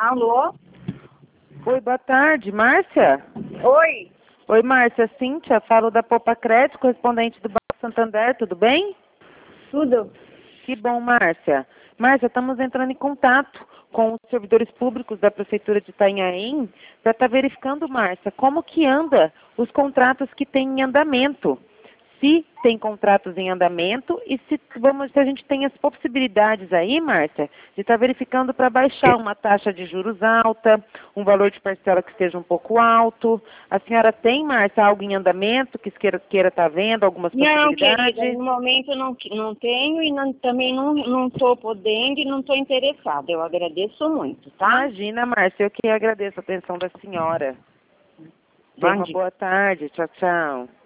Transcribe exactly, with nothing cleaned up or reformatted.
Alô? Oi, boa tarde, Márcia? Oi? Oi, Márcia, Cíntia, falo da Poupa Crédito, correspondente do Banco Santander, tudo bem? Tudo? Que bom, Márcia. Márcia, estamos entrando em contato com os servidores públicos da Prefeitura de Itanhaém para estar verificando, Márcia, como que anda os contratos que tem em andamento. Se tem contratos em andamento e se, vamos, se a gente tem as possibilidades aí, Márcia, de estar verificando para baixar uma taxa de juros alta, um valor de parcela que esteja um pouco alto. A senhora tem, Márcia, algo em andamento que queira queira estar vendo, algumas Não, possibilidades? querida, no momento não, não tenho e não, também não estou podendo e não estou interessada. Eu agradeço muito, tá? Imagina, Márcia, eu que agradeço a atenção da senhora. Tenha Bom uma dia. boa tarde. Tchau, tchau.